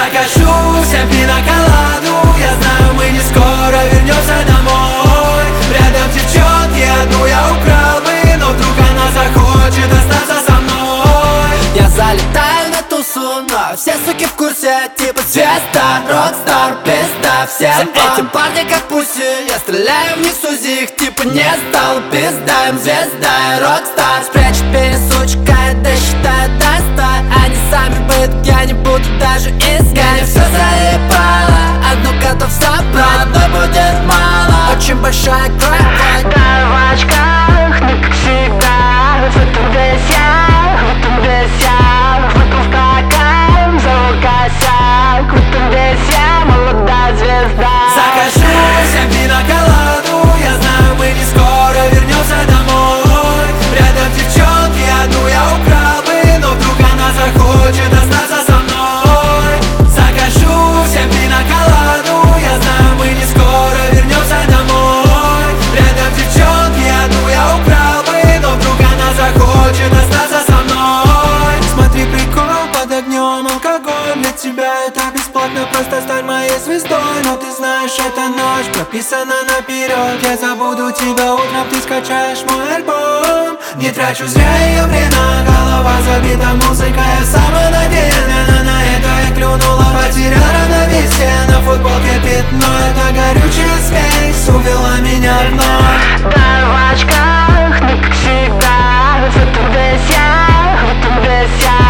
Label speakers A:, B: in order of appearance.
A: Закажу всем пиноколаду. Я знаю, мы не скоро вернемся домой. Рядом девчонки, одну я украл бы, но вдруг она захочет остаться со мной.
B: Я залетаю на тусу, но все суки в курсе. Типа звезда, рокстар, пизда всем вам. Эти парни как пуси, я стреляю в них с УЗИ. Их типа не стал, пизда им звезда и рокстар. Спрячет пересучка, да считает даста. Они сами выйдут, я не буду даже искать. Я все заебало, одну готов собрать, но будет мало. Очень большая кровь
C: в очках, но как всегда, в этом весь я, в этом весь я, в этом стакан, взял косяк, в этом весь я, молодая звезда.
A: Закажу всем пиноколаду. Я знаю, мы не скоро вернемся домой. Рядом девчонки, одну я украл бы, но вдруг она захочет остаться со мной. Закажу всем пиноколаду. Я знаю, мы не скоро вернемся домой. Рядом девчонки, одну я украл бы, но вдруг она захочет остаться со мной. Смотри, прикол под огнем, алкоголь для тебя это бесплатно, просто стань моей звездой. Но ты знаешь, эта ночь прописана наперед. Я забуду тебя утром, ты скачаешь мой альбом. Не трачу зря ее время, голова забита музыкой. Я самонадеянно на это и клюнула. Потерял равновесие, на футболке пятно. Это горючая смесь увела меня вновь.
C: Да, в очках, но как всегда, в этом весь я, в этом весь я.